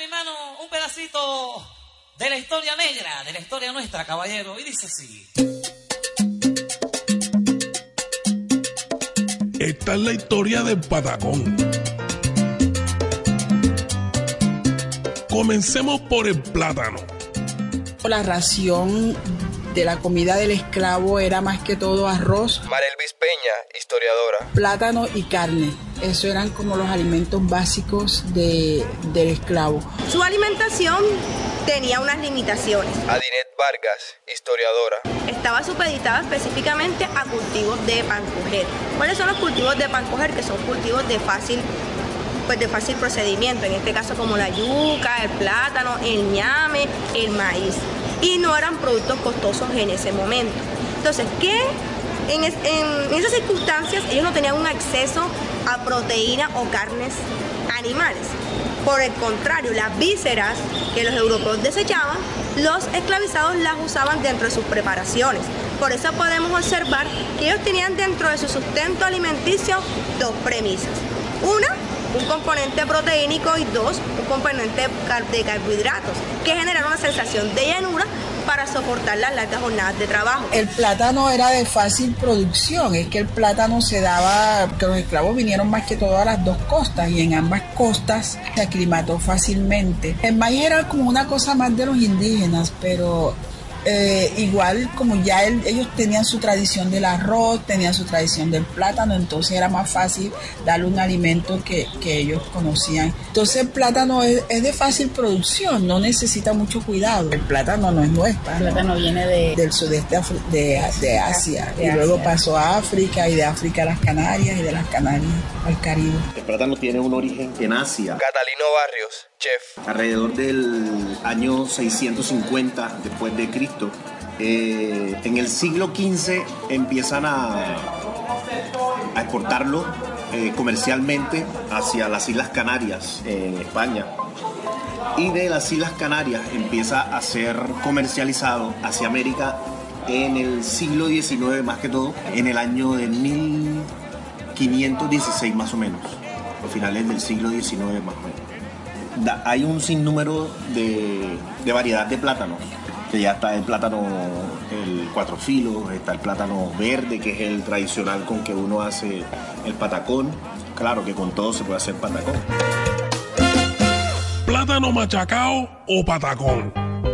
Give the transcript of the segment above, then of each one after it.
hermano, un pedacito de la historia negra, de la historia nuestra, caballero, y dice así. Esta es la historia del patacón. Comencemos por el plátano. La ración de la comida del esclavo era más que todo arroz, Marelvis Peña, historiadora. plátano y carne. Eso eran como los alimentos básicos del esclavo. Su alimentación tenía unas limitaciones. Adinet Vargas, historiadora. Estaba supeditada específicamente a cultivos de pancoger. ¿Cuáles son los cultivos de pancoger? Que son cultivos de fácil procedimiento, en este caso como la yuca, el plátano, el ñame, el maíz. Y no eran productos costosos en ese momento. Entonces, en esas circunstancias ellos no tenían un acceso a proteína o carnes animales. Por el contrario, las vísceras que los europeos desechaban, los esclavizados las usaban dentro de sus preparaciones. Por eso podemos observar que ellos tenían dentro de su sustento alimenticio dos premisas. Una, un componente proteínico, y dos, un componente de carbohidratos, que generan una sensación de llenura para soportar las largas jornadas de trabajo. El plátano era de fácil producción, es que el plátano se daba, que los esclavos vinieron más que todo a las dos costas, y en ambas costas se aclimató fácilmente. El maíz era como una cosa más de los indígenas, pero igual como ya ellos tenían su tradición del arroz, tenían su tradición del plátano, entonces era más fácil darle un alimento que ellos conocían. Entonces el plátano es de fácil producción, no necesita mucho cuidado. El plátano no es nuestro. El plátano viene del sudeste de Asia, y luego pasó a África, y de África a las Canarias, y de las Canarias al Caribe. El plátano tiene un origen en Asia. Catalino Barrios, chef. Alrededor del año 650 después de Cristo. En el siglo XV empiezan a exportarlo comercialmente hacia las Islas Canarias, en España. Y de las Islas Canarias empieza a ser comercializado hacia América en el siglo XIX, más que todo, en el año de 1516 más o menos, a finales del siglo XIX más o menos. Hay un sinnúmero de variedad de plátanos, que ya está el plátano, el 4 filos, está el plátano verde, que es el tradicional con que uno hace el patacón. Claro que con todo se puede hacer patacón. Plátano machacao o patacón.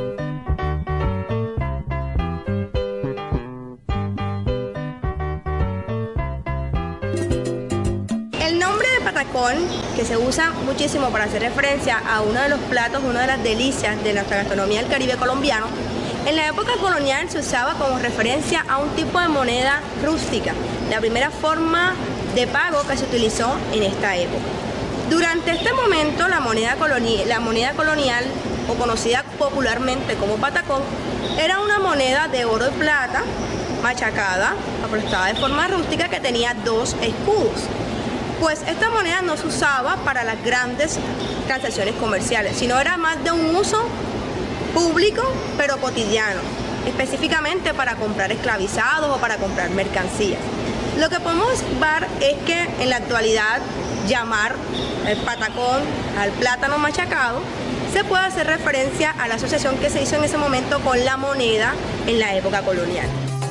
Patacón, que se usa muchísimo para hacer referencia a uno de los platos, una de las delicias de nuestra gastronomía del Caribe colombiano. En la época colonial se usaba como referencia a un tipo de moneda rústica, la primera forma de pago que se utilizó en esta época. Durante este momento, la moneda colonial, o conocida popularmente como patacón, era una moneda de oro y plata machacada, aplastada de forma rústica, que tenía dos escudos. Pues esta moneda no se usaba para las grandes transacciones comerciales, sino era más de un uso público pero cotidiano, específicamente para comprar esclavizados o para comprar mercancías. Lo que podemos ver es que en la actualidad llamar el patacón al plátano machacado se puede hacer referencia a la asociación que se hizo en ese momento con la moneda en la época colonial.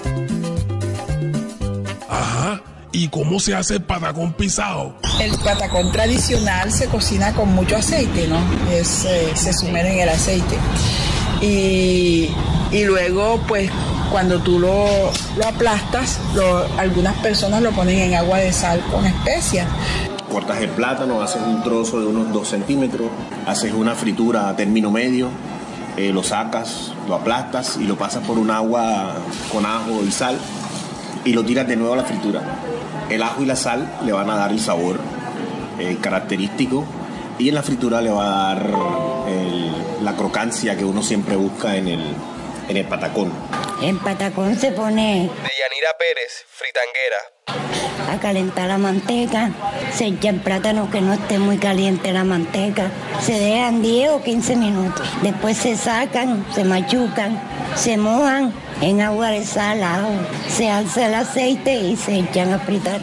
Ajá. ¿Y cómo se hace el patacón pisado? El patacón tradicional se cocina con mucho aceite, ¿no? Se sumerge en el aceite. Y luego, pues, cuando tú lo aplastas, algunas personas lo ponen en agua de sal con especias. Cortas el plátano, haces un trozo de unos 2 centímetros, haces una fritura a término medio, lo sacas, lo aplastas y lo pasas por un agua con ajo y sal y lo tiras de nuevo a la fritura. El ajo y la sal le van a dar el sabor característico, y en la fritura le va a dar la crocancia que uno siempre busca en el patacón. En patacón se pone Deyanira Pérez, fritanguera. a calentar la manteca, se echa el plátano que no esté muy caliente la manteca, se dejan 10 o 15 minutos, después se sacan, se machucan, se mojan en agua de sal, ajo, se alza el aceite y se echan a fritar.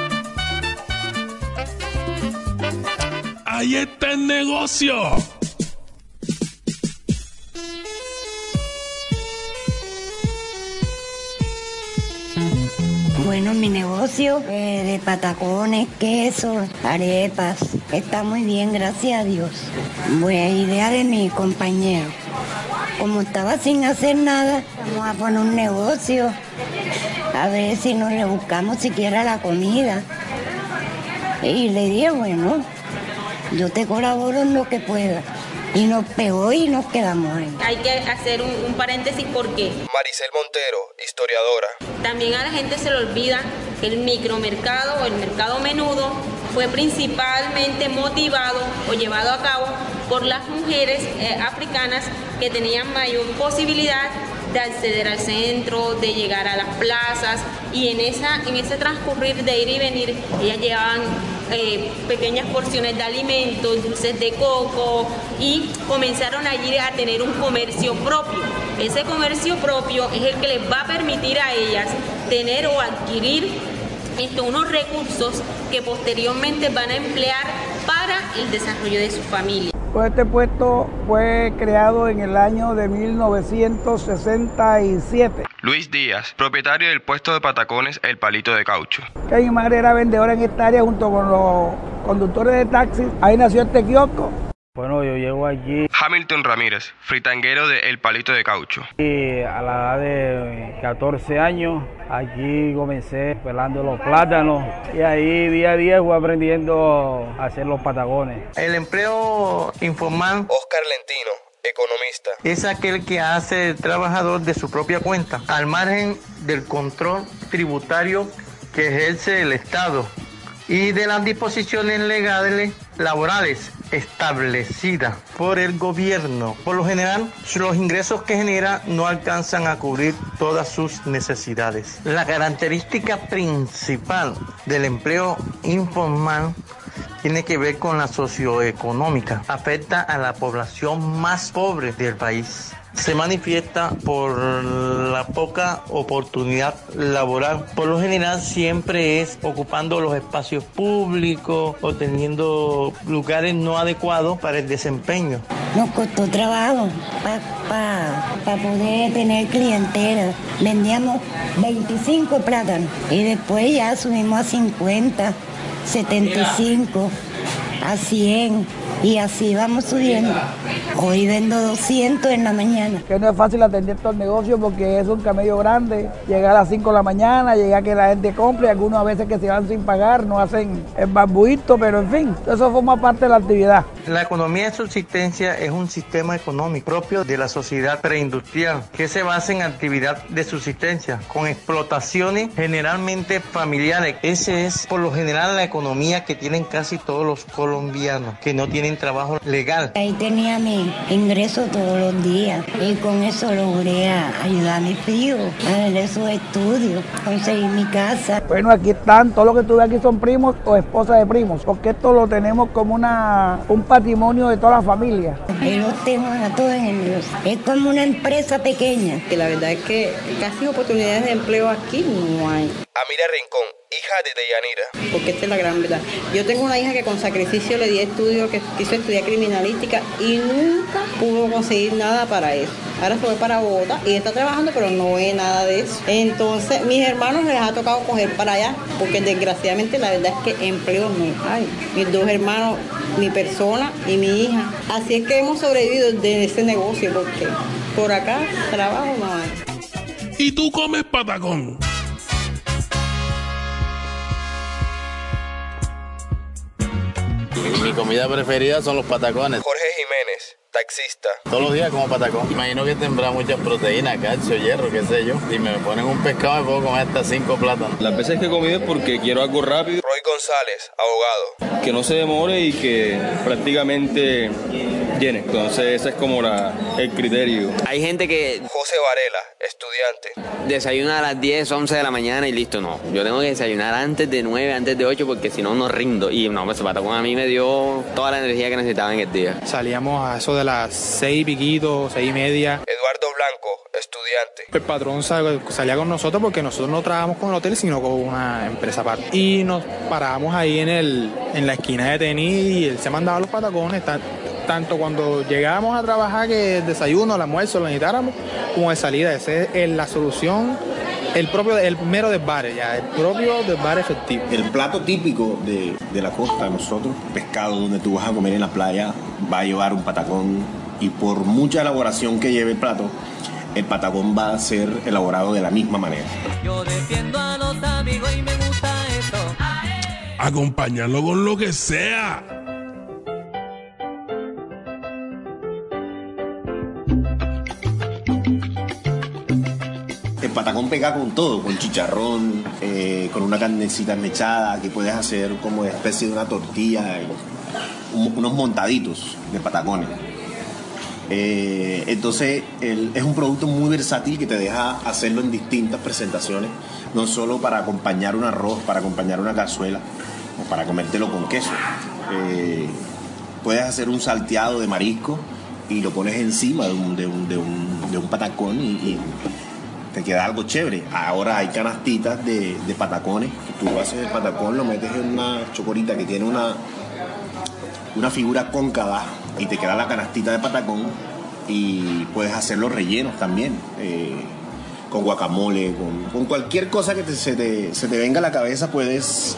Ahí está el negocio. Bueno, mi negocio de patacones, quesos, arepas, está muy bien, gracias a Dios. Buena idea de mi compañero. Como estaba sin hacer nada, vamos a poner un negocio, a ver si nos rebuscamos siquiera la comida. Y le dije, bueno, yo te colaboro en lo que pueda. Y nos pegó y nos quedamos ahí. Hay que hacer un paréntesis porque Maricel Montero, historiadora. también a la gente se le olvida que el micromercado o el mercado menudo fue principalmente motivado o llevado a cabo por las mujeres africanas que tenían mayor posibilidad de acceder al centro, de llegar a las plazas, y en ese transcurrir de ir y venir, ellas llevaban pequeñas porciones de alimentos, dulces de coco, y comenzaron allí a tener un comercio propio. Ese comercio propio es el que les va a permitir a ellas tener o adquirir unos recursos que posteriormente van a emplear para el desarrollo de su familia. Pues este puesto fue creado en el año de 1967. Luis Díaz, propietario del puesto de patacones El Palito de Caucho. Que mi madre era vendedora en esta área junto con los conductores de taxis. Ahí nació este kiosco. Bueno, yo llego allí. Hamilton Ramírez, fritanguero de El Palito de Caucho. Y a la edad de 14 años, allí comencé pelando los plátanos y ahí día a día fui aprendiendo a hacer los patacones. El empleo informal. Oscar Lentino, economista. Es aquel que hace el trabajador de su propia cuenta, al margen del control tributario que ejerce el Estado y de las disposiciones legales laborales establecidas por el gobierno. Por lo general, los ingresos que genera no alcanzan a cubrir todas sus necesidades. La característica principal del empleo informal tiene que ver con la socioeconómica. Afecta a la población más pobre del país. Se manifiesta por la poca oportunidad laboral. Por lo general siempre es ocupando los espacios públicos o teniendo lugares no adecuados para el desempeño. Nos costó trabajo para poder tener clientela. Vendíamos 25 plátanos y después ya subimos a 50, 75, a 100. Y así vamos subiendo. Hoy vendo 200 en la mañana. Que no es fácil atender estos negocios porque es un camello grande. Llegar a las 5 de la mañana, llegar a que la gente compre. Algunos a veces que se van sin pagar, no hacen el barbuito, pero en fin, eso forma parte de la actividad. La economía de subsistencia es un sistema económico propio de la sociedad preindustrial que se basa en actividad de subsistencia con explotaciones generalmente familiares. Esa es por lo general la economía que tienen casi todos los colombianos que no tienen trabajo legal. Ahí tenía mi ingreso todos los días y con eso logré ayudar a mis hijos a ver sus estudios, conseguir mi casa. Bueno, aquí están, todo lo que tú ves aquí son primos o esposas de primos, porque esto lo tenemos como un patrimonio de toda la familia. Y los tengo a todos en el negocio. Es como una empresa pequeña. Y la verdad es que casi oportunidades de empleo aquí no hay. Amira Rincón, hija de Deyanira. Porque esta es la gran verdad. Yo tengo una hija que con sacrificio le di estudio, que quiso estudiar criminalística y nunca pudo conseguir nada para eso. Ahora se fue para Bogotá y está trabajando, pero no ve nada de eso. Entonces, mis hermanos les ha tocado coger para allá, porque desgraciadamente la verdad es que empleo no hay. Mis dos hermanos, mi persona y mi hija. Así es que hemos sobrevivido de ese negocio, porque por acá trabajo no hay. ¿Y tú comes patacón? Mi comida preferida son los patacones. Jorge Jiménez, taxista. Todos los días como patacón. Imagino que tendrá muchas proteínas, calcio, hierro, qué sé yo. Si me ponen un pescado me puedo comer hasta 5 plátanos. Las veces que he comido es porque quiero algo rápido. Roy González, abogado. Que no se demore y que prácticamente llene. Entonces ese es como el criterio. Hay gente que... José Varela, estudiante. Desayuna a las 10, 11 de la mañana y listo, no. Yo tengo que desayunar antes de 9, antes de 8 porque si no, no rindo. Y no, ese patacón a mí me dio toda la energía que necesitaba en el día. Salíamos a eso de las 6 piquito, 6 y media. Eduardo Blanco, estudiante. El patrón salía con nosotros porque nosotros no trabajamos con el hotel, sino con una empresa aparte. Y nos parábamos ahí en la esquina de tenis y él se mandaba los patacones, tanto cuando llegábamos a trabajar que el desayuno, el almuerzo lo necesitáramos, como de salida. Esa es la solución el mero desvare, ya, el propio desvare efectivo. El plato típico de la costa de nosotros, pescado donde tú vas a comer en la playa, va a llevar un patacón, y por mucha elaboración que lleve el patacón va a ser elaborado de la misma manera. Yo defiendo a los amigos y me gusta esto. Acompañarlo con lo que sea. El patacón pega con todo, con chicharrón, con una carnecita mechada que puedes hacer como especie de una tortilla, unos montaditos de patacones. Entonces es un producto muy versátil que te deja hacerlo en distintas presentaciones, no solo para acompañar un arroz, para acompañar una cazuela o para comértelo con queso. Puedes hacer un salteado de marisco y lo pones encima de un patacón y te queda algo chévere. Ahora hay canastitas de patacones, que tú haces el patacón, lo metes en una chocorita que tiene una figura cóncava y te queda la canastita de patacón, y puedes hacer los rellenos también, con guacamole, con cualquier cosa que se te venga a la cabeza, puedes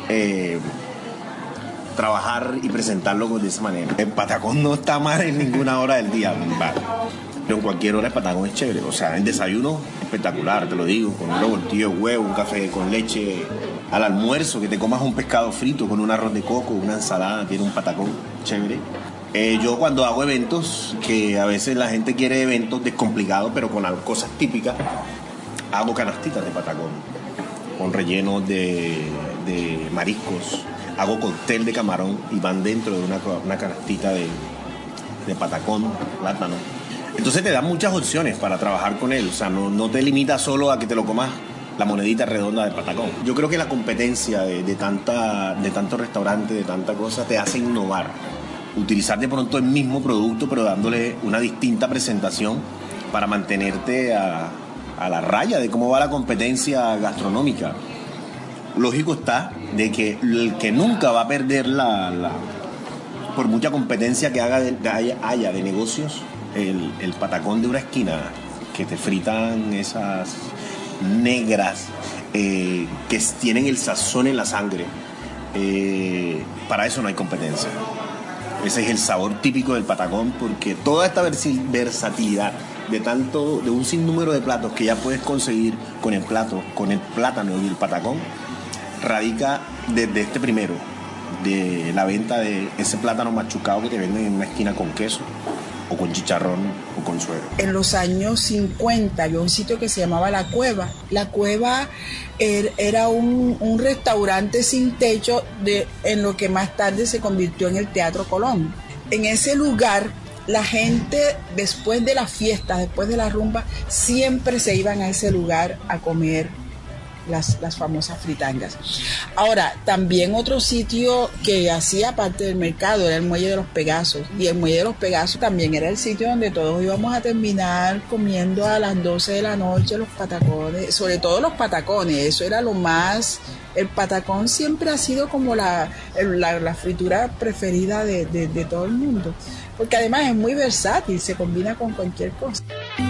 trabajar y presentarlo de esa manera. El patacón no está mal en ninguna hora del día, pero en cualquier hora el patacón es chévere. O sea, el desayuno espectacular, te lo digo, con un revoltillo de huevo, un café con leche. Al almuerzo, que te comas un pescado frito con un arroz de coco, una ensalada, tiene un patacón chévere. Yo cuando hago eventos, que a veces la gente quiere eventos descomplicados, pero con cosas típicas, hago canastitas de patacón, con rellenos de mariscos. Hago cóctel de camarón y van dentro de una canastita de patacón, plátano. Entonces te da muchas opciones para trabajar con él. O sea, no te limita solo a que te lo comas la monedita redonda de patacón. Yo creo que la competencia de tantos restaurantes, de tanta cosa, te hace innovar. Utilizar de pronto el mismo producto, pero dándole una distinta presentación para mantenerte a la raya de cómo va la competencia gastronómica. Lógico está de que el que nunca va a perder por mucha competencia que haya de negocios, el patacón de una esquina, que te fritan esas negras que tienen el sazón en la sangre, para eso no hay competencia. Ese es el sabor típico del patacón, porque toda esta versatilidad de un sinnúmero de platos que ya puedes conseguir con el plátano y el patacón, radica desde este primero, de la venta de ese plátano machucado que te venden en una esquina con queso, o con chicharrón, o con suero. En los años 50 había un sitio que se llamaba La Cueva. La Cueva era un restaurante sin techo en lo que más tarde se convirtió en el Teatro Colón. En ese lugar, la gente, después de las fiestas, después de la rumba, siempre se iban a ese lugar a comer las famosas fritangas. Ahora, también otro sitio que hacía parte del mercado era el Muelle de los Pegasos, y el Muelle de los Pegasos también era el sitio donde todos íbamos a terminar comiendo a las 12 de la noche los patacones, sobre todo los patacones. Eso era lo más. El patacón siempre ha sido como la fritura preferida de todo el mundo, porque además es muy versátil, se combina con cualquier cosa.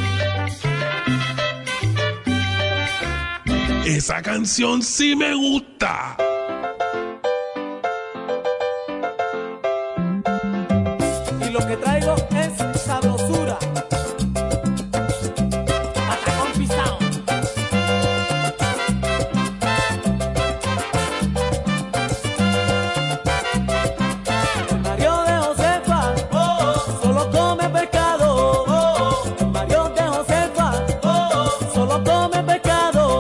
Esa canción sí me gusta. Y lo que traigo es sabrosura. Patacón pisado. El Mario de Josefa, solo come pescado. El Mario de Josefa, solo come pescado.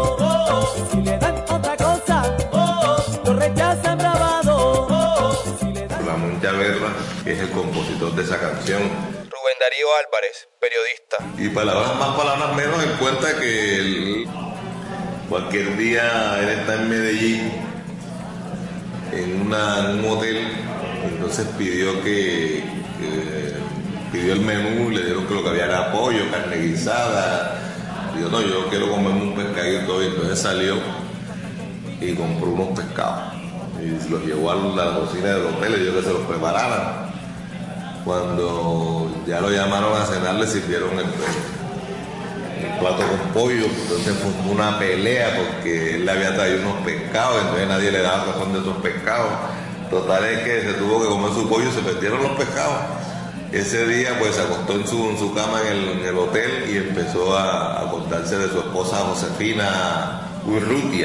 Que es el compositor de esa canción. Rubén Darío Álvarez, periodista. Y palabras más, palabras menos, en cuenta que él, cualquier día él está en Medellín, en un hotel, entonces pidió pidió el menú, le dieron que lo que había era pollo, carne guisada. Dijo, no, yo quiero comerme un pescadito, y entonces salió y compró unos pescados. Y los llevó a la cocina del hotel, le dijo que se los prepararan. Cuando ya lo llamaron a cenar, le sirvieron el plato con pollo, entonces fue una pelea porque él le había traído unos pescados, entonces nadie le daba razón de esos pescados. Total es que se tuvo que comer su pollo y se perdieron los pescados. Ese día pues se acostó en su cama en el hotel y empezó a acordarse de su esposa Josefina Urrutia.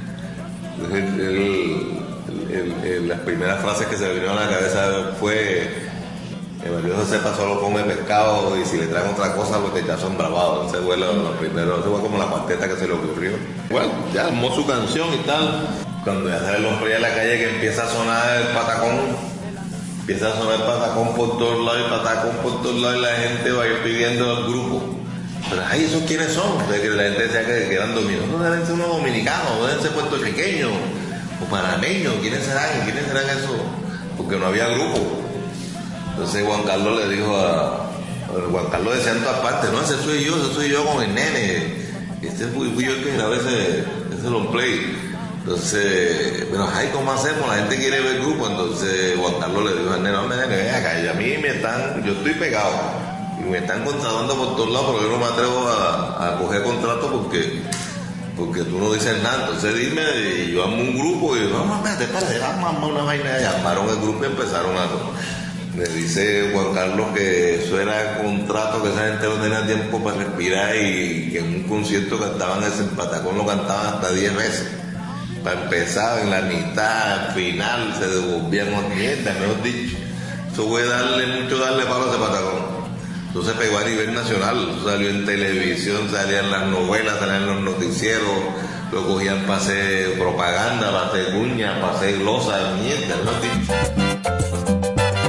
Las primeras frases que se le vinieron a la cabeza fue: el marido se sepa solo come pescado y si le traen otra cosa pues ya son bravados. Ese fue lo primero, ese fue como la cuarteta que se le ocurrió. Bueno, ya armó su canción y tal. Cuando ya sale el hombre a la calle que empieza a sonar el patacón. Empieza a sonar patacón por todos lados y patacón por todos lados y la gente va a ir pidiendo al grupo. Pero ay, ¿esos quiénes son? De que la gente decía que eran dominicanos. No deben ser unos dominicanos, deben ser puertorriqueños o panameños. ¿Quiénes serán esos? Porque no había grupo. Entonces Juan Carlos le dijo Juan Carlos decía en todas partes: no, ese soy yo con el nene. Este fui yo el que grabé ese long play. Entonces, pero ay, ¿cómo hacemos? La gente quiere ver el grupo. Entonces Juan Carlos le dijo al nene: no, nene, ven acá, y a mí yo estoy pegado y me están contratando por todos lados, pero yo no me atrevo a coger contrato porque tú no dices nada. Entonces dime, y yo armo un grupo y yo, no, espérate, vamos una vaina. Y armaron el grupo y empezaron a... Me dice Juan Carlos que eso era contrato, que esa gente no tenía tiempo para respirar y que en un concierto cantaban ese patacón, lo cantaban hasta 10 veces. Para empezar, en la mitad, al final, se devolvían mierda, mejor dicho. Eso fue darle palo a ese patacón. Entonces pegó a nivel nacional, salió en televisión, salían las novelas, salían los noticieros, lo cogían para hacer propaganda, para hacer cuña, para hacer glosa, mierda, mejor dicho.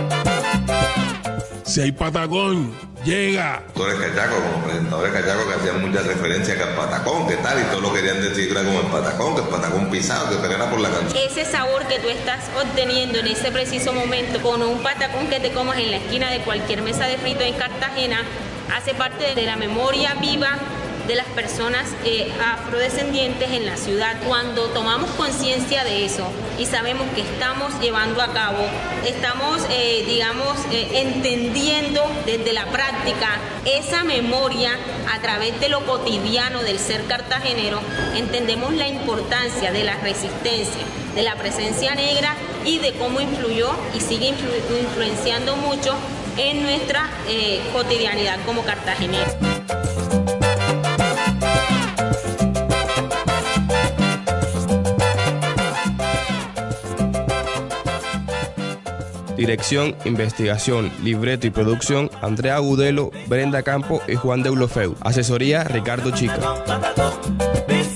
Si hay patacón, llega. Actores cachacos, como presentadores cachacos que hacían muchas referencias que al patacón, que tal, y todos lo querían decir que era como el patacón, que el patacón pisado, que era por la canción. Ese sabor que tú estás obteniendo en ese preciso momento con un patacón que te comas en la esquina de cualquier mesa de frito en Cartagena hace parte de la memoria viva de las personas afrodescendientes en la ciudad. Cuando tomamos conciencia de eso y sabemos que estamos llevando a cabo, estamos, entendiendo desde la práctica esa memoria a través de lo cotidiano del ser cartagenero, entendemos la importancia de la resistencia, de la presencia negra y de cómo influyó y sigue influenciando mucho en nuestra cotidianidad como cartageneros. Dirección, investigación, libreto y producción: Andrea Agudelo, Brenda Campo y Juan Deulofeu. Asesoría: Ricardo Chica.